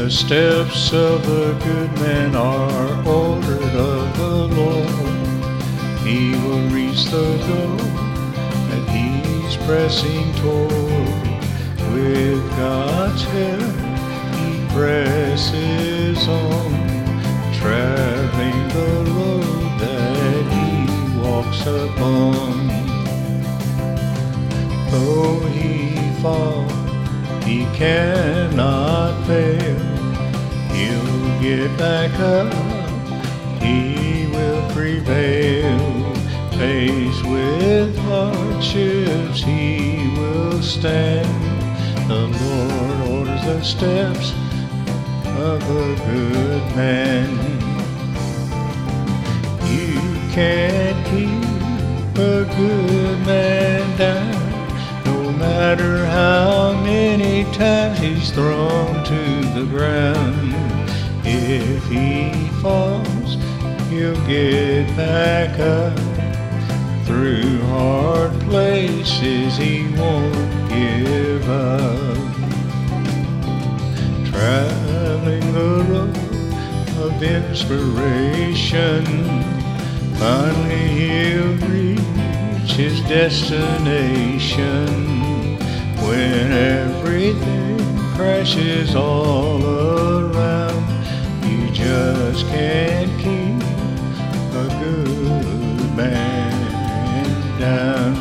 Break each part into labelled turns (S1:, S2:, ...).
S1: The steps of a good man are ordered of the Lord. He will reach the goal that he's pressing toward. With God's help, he presses on, traveling the road that he walks upon. Though he fall, he cannot fail. He'll get back up, he will prevail. Faced with hardships, he will stand. The Lord orders the steps of a good man. You can't keep a good man down, no matter how many times he's thrown to the ground. If he falls, he'll get back up. Through hard places he won't give up. Traveling the road of inspiration, finally he'll reach his destination. When everything crashes all around, you just can't keep a good man down.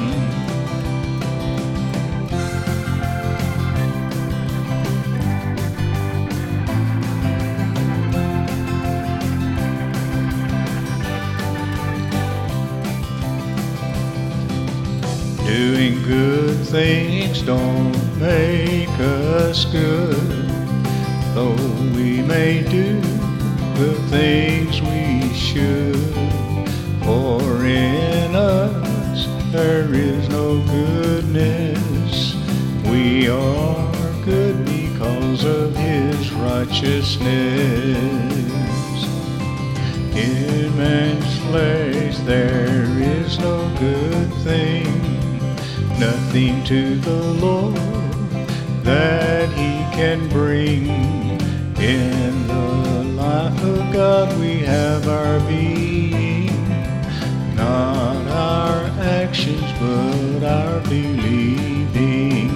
S1: Doing good things don't make us good, though we may do the things we should. For in us there is no goodness. We are good because of his righteousness. In man's flesh there is no good thing, nothing to the Lord that he can bring. In the life of God we have our being, not our actions but our believing.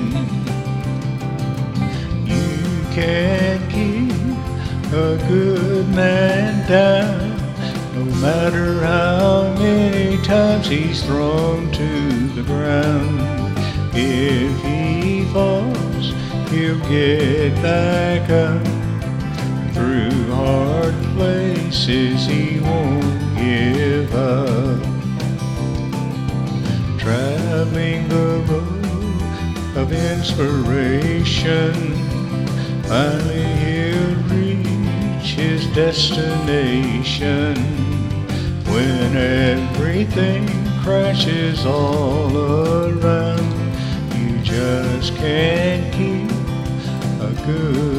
S1: You can't keep a good man down, no matter how many times he's thrown to the ground. If he falls, he'll get back up. Through hard places he won't give up. Traveling the road of inspiration, finally he'll reach his destination. When everything crashes all around, you just can't keep a good